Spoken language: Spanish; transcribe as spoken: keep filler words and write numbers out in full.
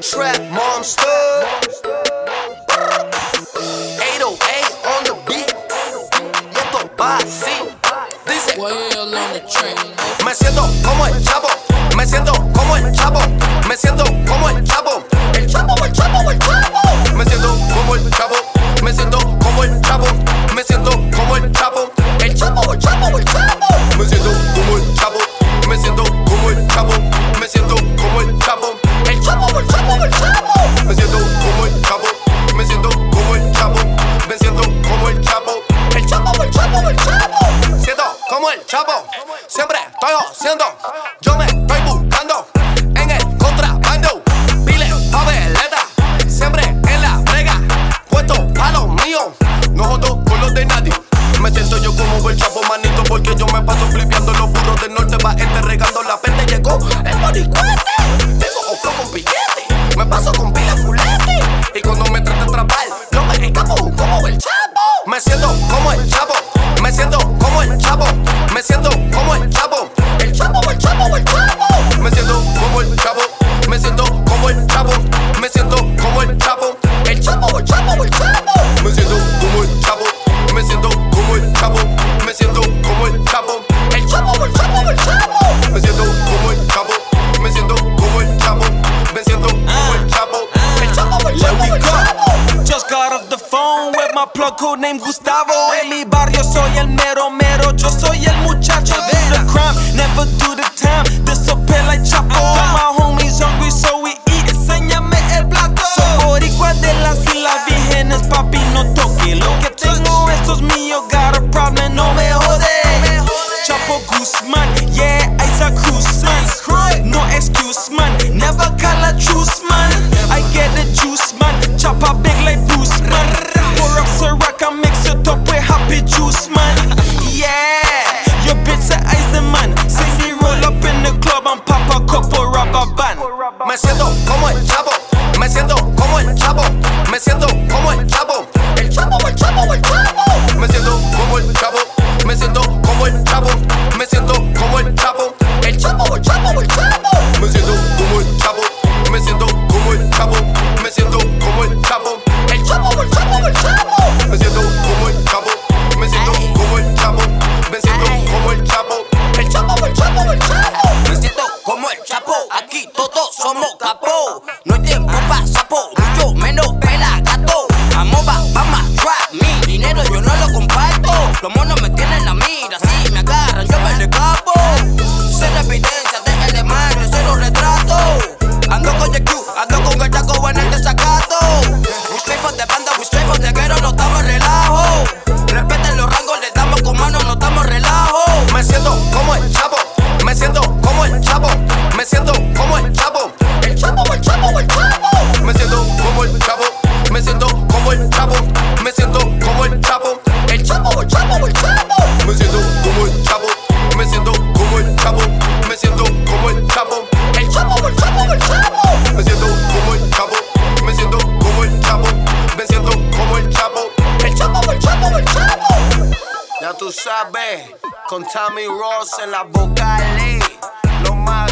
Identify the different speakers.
Speaker 1: trap monster. eight oh eight on the beat. Y esto va así. Dice: me siento como el Chavo, me siento como el Chavo, me siento como el Chavo, el Chavo, el Chavo, el Chavo. Me siento como el Chavo, me siento como el Chavo, me siento como el Chavo, el Chavo, el Chavo, el Chavo. Me siento como el Chavo, me siento como el Chavo, me siento como el Chavo, el Chavo, el Chavo, el Chavo. Me siento como el Chavo, me siento como el Chavo, me siento como el Chavo, el Chavo, el Chavo, el Chavo. Siento como el Chavo, siempre estoy haciendo, yo me estoy buscando en el contrabando, pile papeleta, siempre en la brega, puesto pa' los míos, no jodo con los de nadie. Me siento yo como el Chavo, manito, porque yo me paso flipeando los burros del norte, va entregando la pente, llegó el boricuete, tengo un flow con piquete, me paso con pila fulete, y cuando me trata de trapar, no me escapo como el Chavo. Me siento como el Chavo, me siento como el Chavo, me siento como el Chavo, el Chavo, el Chavo, el Chavo. Me siento como el Chavo, me siento como el Chavo, me siento como el Chavo, el Chavo, el Chavo, el Chavo. Me siento como el Chavo, me siento como el Chavo, me siento como el Chavo, el Chavo, el Chavo, el Chavo. Me siento como el Chavo, me siento como el Chavo, me siento como el Chavo, el Chavo, el Chavo, el Chavo.
Speaker 2: Just got off the phone with my plug code named Gustavo. En mi barrio soy el mero mero, yo soy el muchacho de the crime, never do the time, disappear like Chapo. My homies hungry so we eat, enséñame el plato. Soy boricua de las Islas Vírgenes, papi no toque. Lo que tengo esto es mío, got a problem, no me jode. Chapo Guzman, yeah, Isaac Cruzan. No excuse man, never call a truce man. I get the juice man, chopper big like Bruce man. Pour up Ciroc and mix it up with happy juice man. Yeah, your bitch say ice the man. See me roll up in the club and pop a couple rubber band.
Speaker 1: Me siento como el Chavo, me siento como el Chavo, me siento como el Chavo, el Chavo, el Chavo, el Chavo. Me siento como el Chavo, me siento como el Chavo, me siento como el Chavo, el Chavo, el Chavo, el Chavo. Me siento como el Chavo, me siento como el Chavo, me siento como el Chavo, el Chavo, el Chavo, el Chavo. Me siento como el Chavo, me siento como el Chavo, me siento como el Chavo, el Chavo, el Chavo, el Chavo. Me siento como el Chapo, aquí todos somos capó. No hay tiempo pa' sapo, mucho menos pela gato. Amoba, vamos, trap, mi dinero yo no lo comparto. Los monos me tienen la mira, si me agarran yo me le escapo. Ser evidencia de el man, yo se lo retrato. Ando con the Q, ando con el taco en el desacato. We straight from the banda, we straight from the ghetto, no estamos relajo. Respeten los rangos, le damos con mano, no estamos relajo. Me siento como el Chavo, me siento como el Chavo, me siento como el Chavo, el Chavo, el Chavo, el Chavo. Me siento como el Chavo, me siento como el Chavo, me siento como el Chavo, el Chavo, el Chavo, el Chavo. Me siento como el Chavo, me siento como el Chavo, me siento como el Chavo, el Chavo, el Chavo, el Chavo. Me siento como el Chavo, me siento como el Chavo, me siento como el Chavo, el Chavo, el Chavo, el Chavo. Ya tú sabes, con Tommy Ross en la vocales, lo más